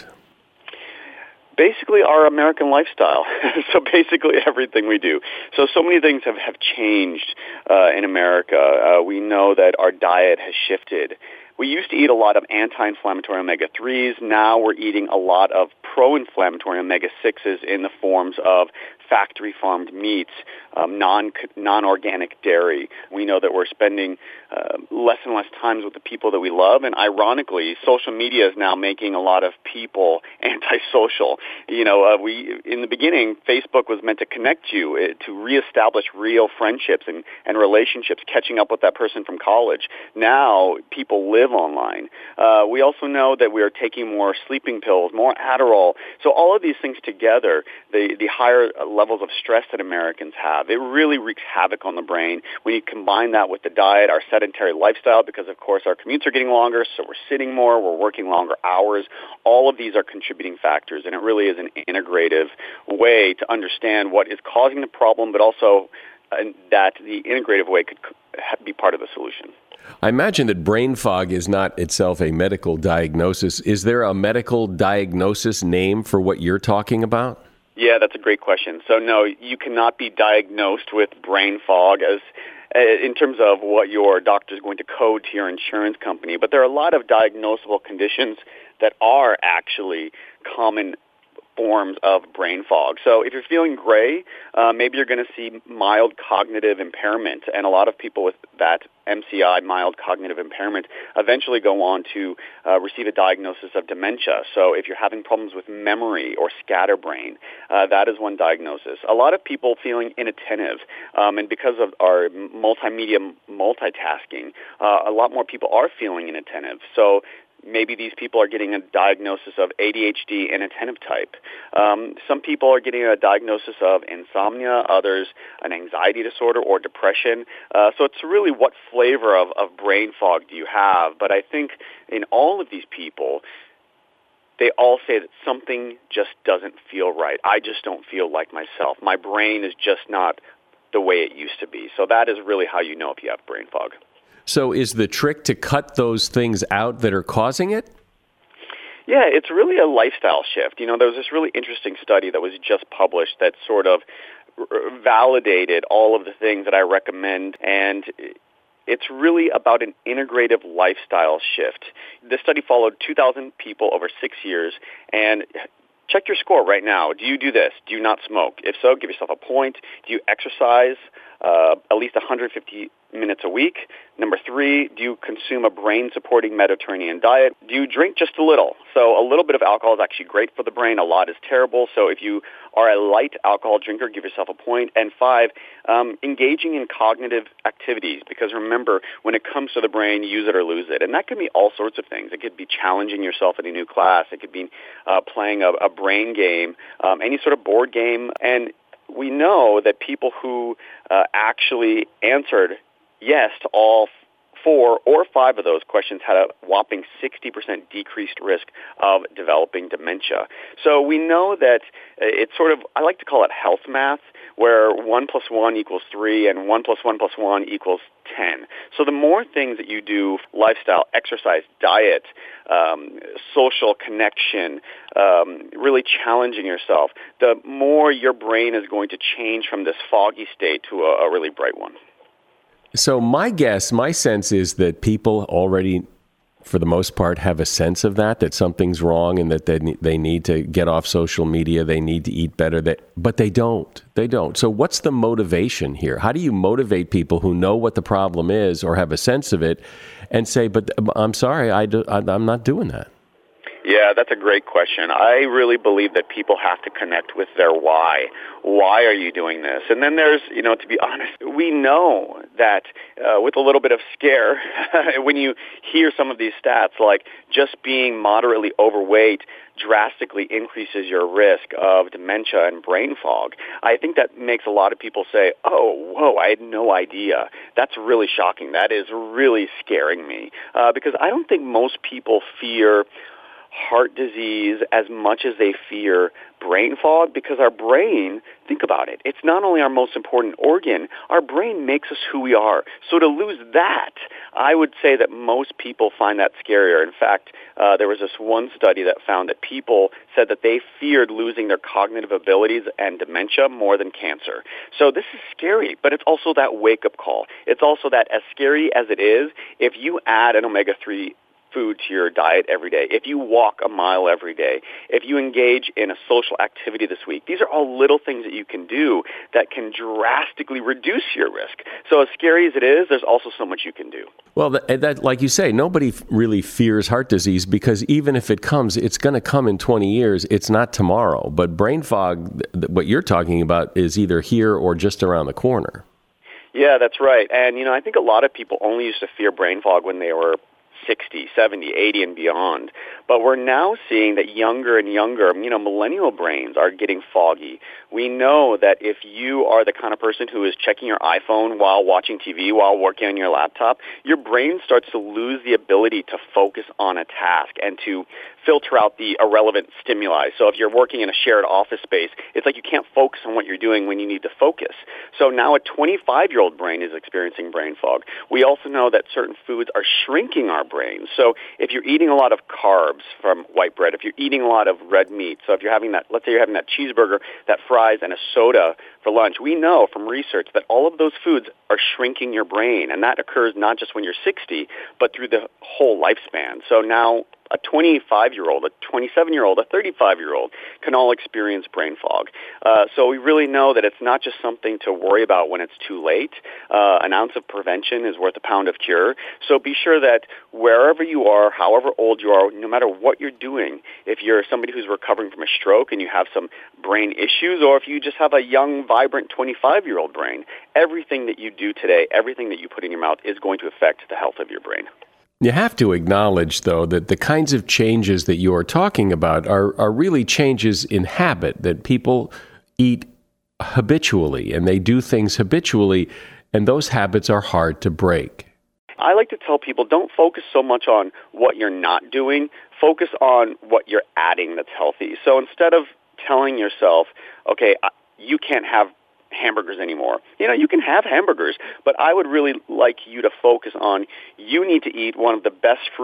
[SPEAKER 3] Basically, our American lifestyle. So basically everything we do. So, so many things have, have changed uh, in America. Uh, we know that our diet has shifted. We used to eat a lot of anti-inflammatory omega threes. Now we're eating a lot of pro-inflammatory omega sixes in the forms of factory-farmed meats, um, non, non-organic dairy. We know that we're spending uh, less and less times with the people that we love, and ironically, social media is now making a lot of people antisocial. You know, uh, we in the beginning, Facebook was meant to connect you, uh, to reestablish real friendships and, and relationships, catching up with that person from college. Now, people live online. Uh, we also know that we are taking more sleeping pills, more Adderall. So all of these things together, the, the higher levels of stress that Americans have, it really wreaks havoc on the brain. When you combine that with the diet, our sedentary lifestyle, because of course our commutes are getting longer, so we're sitting more, we're working longer hours, all of these are contributing factors, and it really is an integrative way to understand what is causing the problem, but also uh, that the integrative way could be part of the solution.
[SPEAKER 1] I imagine that brain fog is not itself a medical diagnosis. Is there a medical diagnosis name for what you're talking about?
[SPEAKER 3] Yeah, that's a great question. So no, you cannot be diagnosed with brain fog as in terms of what your doctor is going to code to your insurance company. But there are a lot of diagnosable conditions that are actually common forms of brain fog. So if you're feeling gray, uh, maybe you're going to see mild cognitive impairment. And a lot of people with that M C I, mild cognitive impairment, eventually go on to uh, receive a diagnosis of dementia. So if you're having problems with memory or scatterbrain, uh, that is one diagnosis. A lot of people feeling inattentive, um, and because of our multimedia multitasking, uh, a lot more people are feeling inattentive. So maybe these people are getting a diagnosis of A D H D inattentive type. Um, some people are getting a diagnosis of insomnia, others an anxiety disorder or depression. Uh, so it's really what flavor of, of brain fog do you have? But I think in all of these people, they all say that something just doesn't feel right. I just don't feel like myself. My brain is just not the way it used to be. So that is really how you know if you have brain fog.
[SPEAKER 1] So is the trick to cut those things out that are causing it?
[SPEAKER 3] Yeah, it's really a lifestyle shift. You know, there was this really interesting study that was just published that sort of validated all of the things that I recommend, and it's really about an integrative lifestyle shift. This study followed two thousand people over six years, and check your score right now. Do you do this? Do you not smoke? If so, give yourself a point. Do you exercise uh, at least one hundred fifty minutes a week? Number three, do you consume a brain-supporting Mediterranean diet? Do you drink just a little? So a little bit of alcohol is actually great for the brain. A lot is terrible. So if you are a light alcohol drinker, give yourself a point. And five, um, engaging in cognitive activities. Because remember, when it comes to the brain, use it or lose it. And that can be all sorts of things. It could be challenging yourself in a new class. It could be uh, playing a, a brain game, um, any sort of board game. And we know that people who uh, actually answered yes to all four or five of those questions had a whopping sixty percent decreased risk of developing dementia. So we know that it's sort of, I like to call it health math, where one plus one equals three and one plus one plus one equals ten. So the more things that you do, lifestyle, exercise, diet, um, social connection, um, really challenging yourself, the more your brain is going to change from this foggy state to a, a really bright one.
[SPEAKER 1] So my guess, my sense is that people already, for the most part, have a sense of that, that something's wrong and that they they need to get off social media, they need to eat better, that, but they don't. They don't. So what's the motivation here? How do you motivate people who know what the problem is or have a sense of it and say, but I'm sorry, I do, I'm not doing that?
[SPEAKER 3] Yeah, that's a great question. I really believe that people have to connect with their why. Why are you doing this? And then there's, you know, to be honest, we know that uh, with a little bit of scare, when you hear some of these stats, like just being moderately overweight drastically increases your risk of dementia and brain fog. I think that makes a lot of people say, oh, whoa, I had no idea. That's really shocking. That is really scaring me. Uh, because I don't think most people fear heart disease as much as they fear brain fog, because our brain, think about it, it's not only our most important organ, our brain makes us who we are. So to lose that, I would say that most people find that scarier. In fact, uh, there was this one study that found that people said that they feared losing their cognitive abilities and dementia more than cancer. So this is scary, but it's also that wake-up call. It's also that, as scary as it is, if you add an omega three food to your diet every day, if you walk a mile every day, if you engage in a social activity this week, these are all little things that you can do that can drastically reduce your risk. So as scary as it is, there's also so much you can do.
[SPEAKER 1] Well, that, that like you say, nobody really fears heart disease, because even if it comes, it's going to come in twenty years. It's not tomorrow. But brain fog, what you're talking about, is either here or just around the corner. Yeah,
[SPEAKER 3] that's right. And, you know, I think a lot of people only used to fear brain fog when they were sixty, seventy, eighty, and beyond. But we're now seeing that younger and younger, you know, millennial brains are getting foggy. We know that if you are the kind of person who is checking your iPhone while watching T V, while working on your laptop, your brain starts to lose the ability to focus on a task and to filter out the irrelevant stimuli. So if you're working in a shared office space, it's like you can't focus on what you're doing when you need to focus. So now a twenty-five-year-old brain is experiencing brain fog. We also know that certain foods are shrinking our brains. So if you're eating a lot of carbs from white bread, if you're eating a lot of red meat, so if you're having that, let's say you're having that cheeseburger, that fries, and a soda for lunch, we know from research that all of those foods are shrinking your brain, and that occurs not just when you're sixty, but through the whole lifespan. So now a twenty-five-year-old, a twenty-seven-year-old, a thirty-five-year-old can all experience brain fog. Uh, so we really know that it's not just something to worry about when it's too late. Uh, an ounce of prevention is worth a pound of cure. So be sure that wherever you are, however old you are, no matter what you're doing, if you're somebody who's recovering from a stroke and you have some brain issues, or if you just have a young, vibrant twenty-five-year-old brain, everything that you do today, everything that you put in your mouth is going to affect the health of your brain.
[SPEAKER 1] You have to acknowledge, though, that the kinds of changes that you are talking about are, are really changes in habit, that people eat habitually and they do things habitually, and those habits are hard to break.
[SPEAKER 3] I like to tell people, don't focus so much on what you're not doing, focus on what you're adding that's healthy. So instead of telling yourself, okay, you can't have hamburgers anymore. You know, you can have hamburgers, but I would really like you to focus on, you need to eat one of the best fruits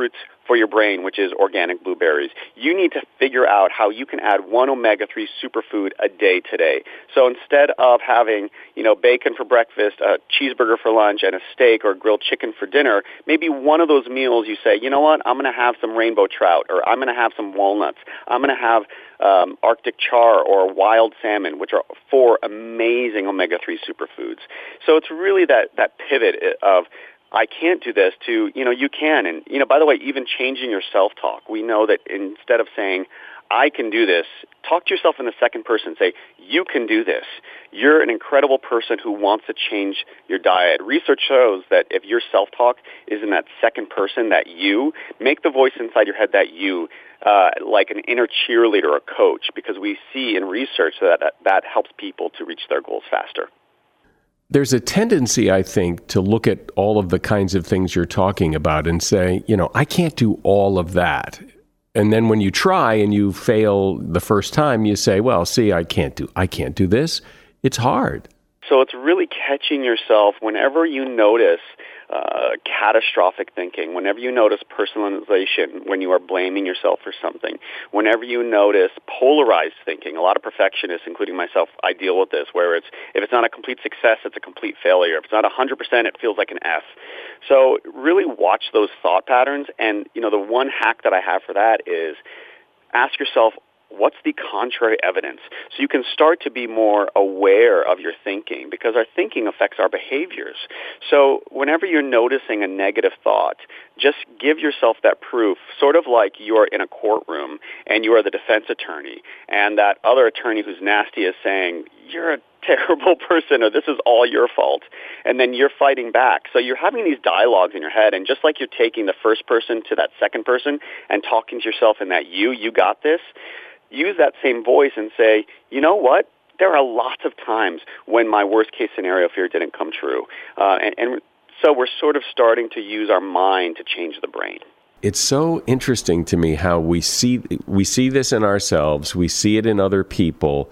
[SPEAKER 3] for your brain, which is organic blueberries. You need to figure out how you can add one omega three superfood a day today. So instead of having, you know, bacon for breakfast, a cheeseburger for lunch, and a steak or grilled chicken for dinner, maybe one of those meals you say, you know what, I'm going to have some rainbow trout, or I'm going to have some walnuts. I'm going to have um, Arctic char or wild salmon, which are four amazing omega three superfoods. So it's really that, that pivot of I can't do this to, you know, you can. And, you know, by the way, even changing your self-talk. We know that instead of saying, I can do this, talk to yourself in the second person. Say, you can do this. You're an incredible person who wants to change your diet. Research shows that if your self-talk is in that second person, that you, make the voice inside your head that you, uh, like an inner cheerleader or coach, because we see in research that that, that helps people to reach their goals faster.
[SPEAKER 1] There's a tendency, I think, to look at all of the kinds of things you're talking about and say, you know, I can't do all of that. And then when you try and you fail the first time, you say, well, see, I can't do, I can't do this. It's hard.
[SPEAKER 3] So it's really catching yourself whenever you notice uh, catastrophic thinking, whenever you notice personalization, when you are blaming yourself for something, whenever you notice polarized thinking. A lot of perfectionists, including myself, I deal with this, where it's if it's not a complete success, it's a complete failure. If it's not one hundred percent, it feels like an F. So really watch those thought patterns. And, you know, the one hack that I have for that is ask yourself, what's the contrary evidence? So you can start to be more aware of your thinking, because our thinking affects our behaviors. So whenever you're noticing a negative thought, just give yourself that proof, sort of like you're in a courtroom and you are the defense attorney, and that other attorney who's nasty is saying, you're a terrible person, or this is all your fault, and then you're fighting back. So you're having these dialogues in your head, and just like you're taking the first person to that second person and talking to yourself in that you, you got this, use that same voice and say, you know what? There are lots of times when my worst-case scenario fear didn't come true. Uh, and, and so we're sort of starting to use our mind to change the brain.
[SPEAKER 1] It's so interesting to me how we see we see this in ourselves, we see it in other people,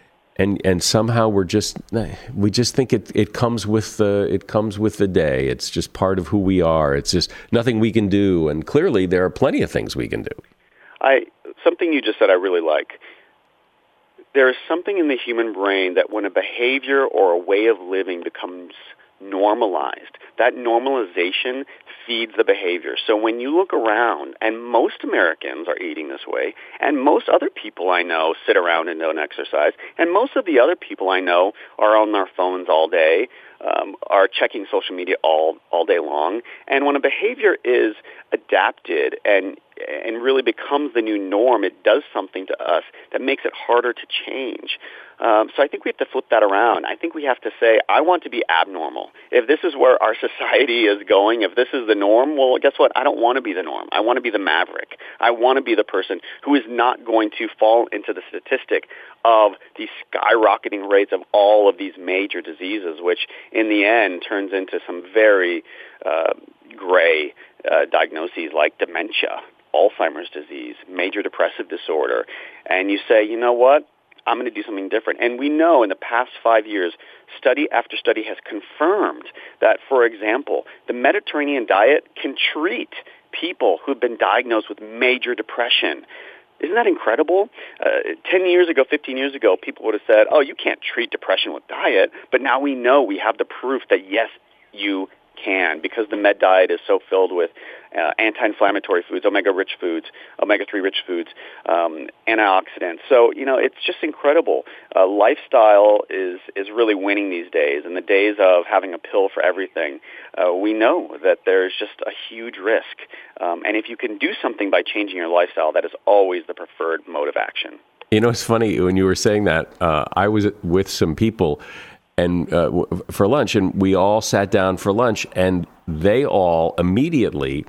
[SPEAKER 1] and and somehow we're just we just think it, it comes with the it comes with the day. It's just part of who we are. It's just nothing we can do, and clearly there are plenty of things we can do.
[SPEAKER 3] I something you just said I really like. There is something in the human brain that when a behavior or a way of living becomes normalized, that normalization feeds the behavior. So when you look around, and most Americans are eating this way, and most other people I know sit around and don't exercise, and most of the other people I know are on their phones all day, um, are checking social media all all day long. And when a behavior is adapted and and really becomes the new norm, it does something to us that makes it harder to change. Um, so I think we have to flip that around. I think we have to say, I want to be abnormal. If this is where our society is going, if this is the norm, well, guess what? I don't want to be the norm. I want to be the maverick. I want to be the person who is not going to fall into the statistic of the skyrocketing rates of all of these major diseases, which in the end turns into some very uh, gray uh, diagnoses like dementia, Alzheimer's disease, major depressive disorder. And you say, you know what? I'm going to do something different. And we know in the past five years, study after study has confirmed that, for example, the Mediterranean diet can treat people who've been diagnosed with major depression. Isn't that incredible? Uh, ten years ago, fifteen years ago, people would have said, oh, you can't treat depression with diet. But now we know, we have the proof that, yes, you can, because the med diet is so filled with uh, anti-inflammatory foods, omega-rich foods, omega three rich foods, um, antioxidants. So, you know, it's just incredible. Uh, lifestyle is, is really winning these days. In the days of having a pill for everything, uh, we know that there's just a huge risk. Um, and if you can do something by changing your lifestyle, that is always the preferred mode of action.
[SPEAKER 1] You know, it's funny, when you were saying that, uh, I was with some people and uh, w- for lunch, and we all sat down for lunch, and they all immediately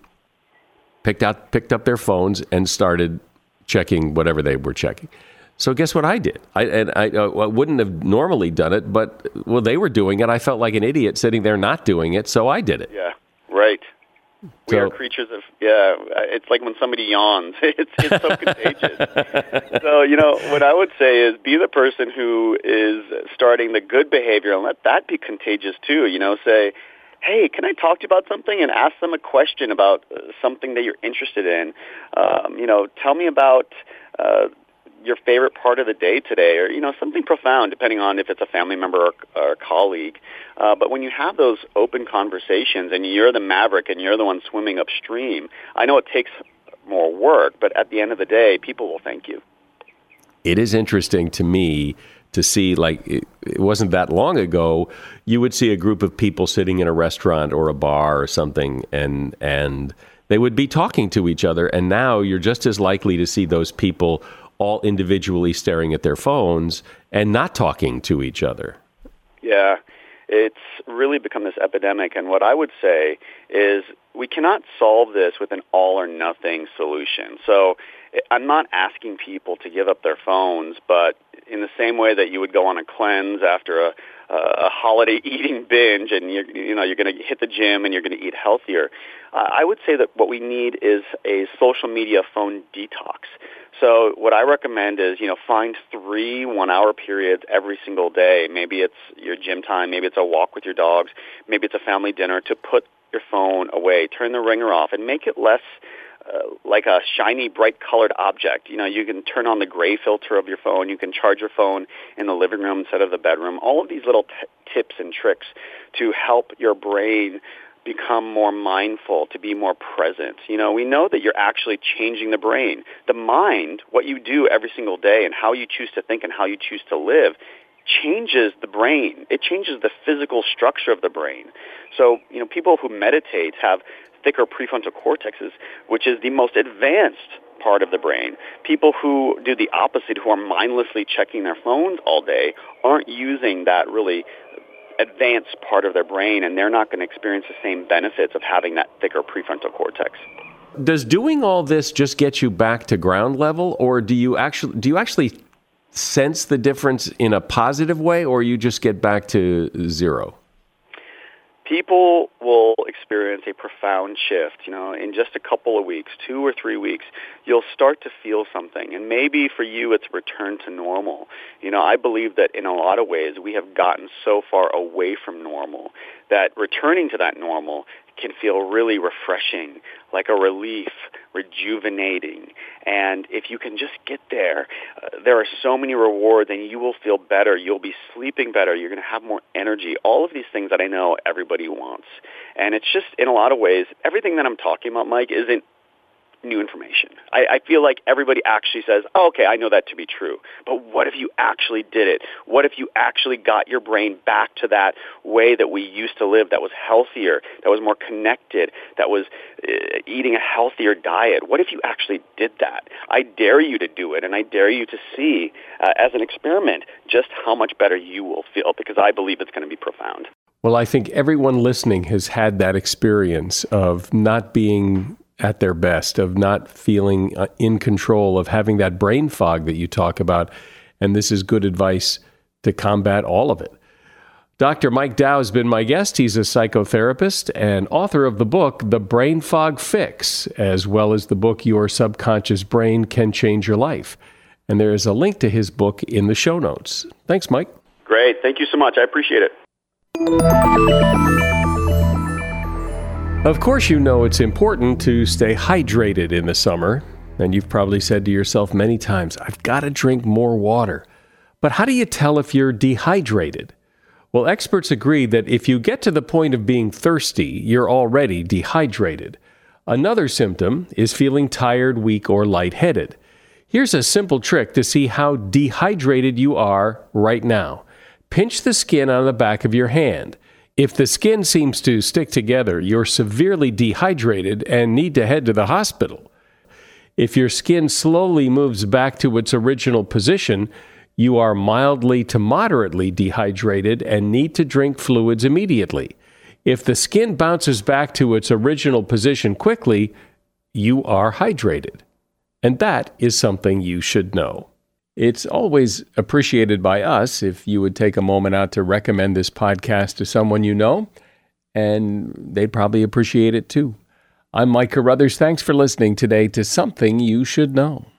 [SPEAKER 1] picked out picked up their phones and started checking whatever they were checking. So guess what I did? I and I, uh, I wouldn't have normally done it, but well, they were doing it. I felt like an idiot sitting there not doing it, so I did it.
[SPEAKER 3] Yeah, right. We
[SPEAKER 1] So-
[SPEAKER 3] are creatures of, yeah, it's like when somebody yawns. It's, it's so contagious. So, you know, what I would say is be the person who is starting the good behavior and let that be contagious too. You know, say, hey, can I talk to you about something? And ask them a question about uh, something that you're interested in. Um, you know, tell me about uh, your favorite part of the day today, or, you know, something profound, depending on if it's a family member or, or a colleague. Uh, but when you have those open conversations and you're the maverick and you're the one swimming upstream, I know it takes more work, but at the end of the day, people will thank you.
[SPEAKER 1] It is interesting to me to see, like, it, it wasn't that long ago, you would see a group of people sitting in a restaurant or a bar or something, and and they would be talking to each other. And now you're just as likely to see those people all individually staring at their phones and not talking to each other.
[SPEAKER 3] Yeah, it's really become this epidemic. And what I would say is we cannot solve this with an all-or-nothing solution. So I'm not asking people to give up their phones, but in the same way that you would go on a cleanse after a, a holiday eating binge, and you're, you know, you're going to hit the gym and you're going to eat healthier, uh, I would say that what we need is a social media phone detox. So what I recommend is, you know, find three one-hour periods every single day. Maybe it's your gym time, maybe it's a walk with your dogs, maybe it's a family dinner, to put your phone away, turn the ringer off, and make it less uh, like a shiny, bright-colored object. You know, you can turn on the gray filter of your phone. You can charge your phone in the living room instead of the bedroom. All of these little t- tips and tricks to help your brain become more mindful, to be more present. You know, we know that you're actually changing the brain. The mind, what you do every single day and how you choose to think and how you choose to live, changes the brain. It changes the physical structure of the brain. So, you know, people who meditate have thicker prefrontal cortexes, which is the most advanced part of the brain. People who do the opposite, who are mindlessly checking their phones all day, aren't using that really advanced part of their brain, and they're not going to experience the same benefits of having that thicker prefrontal cortex.
[SPEAKER 1] Does doing all this just get you back to ground level, or do you actually do you actually sense the difference in a positive way, or you just get back to zero?
[SPEAKER 3] People will experience a profound shift. You know, in just a couple of weeks, two or three weeks, you'll start to feel something. And maybe for you, it's return to normal. You know, I believe that in a lot of ways, we have gotten so far away from normal that returning to that normal can feel really refreshing, like a relief, rejuvenating. And if you can just get there, uh, there are so many rewards, and you will feel better. You'll be sleeping better. You're going to have more energy. All of these things that I know everybody wants. And it's just, in a lot of ways, everything that I'm talking about, Mike, isn't new information. I, I feel like everybody actually says, oh, okay, I know that to be true. But what if you actually did it? What if you actually got your brain back to that way that we used to live, that was healthier, that was more connected, that was uh, eating a healthier diet? What if you actually did that? I dare you to do it, and I dare you to see, uh, as an experiment, just how much better you will feel, because I believe it's going to be profound.
[SPEAKER 1] Well, I think everyone listening has had that experience of not being at their best, of not feeling uh, in control, of having that brain fog that you talk about. And this is good advice to combat all of it. Doctor Mike Dow has been my guest. He's a psychotherapist and author of the book, The Brain Fog Fix, as well as the book, Your Subconscious Brain Can Change Your Life. And there is a link to his book in the show notes. Thanks, Mike.
[SPEAKER 3] Great. Thank you so much. I appreciate it.
[SPEAKER 1] Of course, you know it's important to stay hydrated in the summer, and you've probably said to yourself many times, I've got to drink more water. But how do you tell if you're dehydrated? Well, experts agree that if you get to the point of being thirsty, you're already dehydrated. Another symptom is feeling tired, weak, or lightheaded. Here's a simple trick to see how dehydrated you are right now. Pinch the skin on the back of your hand. If the skin seems to stick together, you're severely dehydrated and need to head to the hospital. If your skin slowly moves back to its original position, you are mildly to moderately dehydrated and need to drink fluids immediately. If the skin bounces back to its original position quickly, you are hydrated. And that is something you should know. It's always appreciated by us if you would take a moment out to recommend this podcast to someone you know, and they'd probably appreciate it too. I'm Mike Carruthers. Thanks for listening today to Something You Should Know.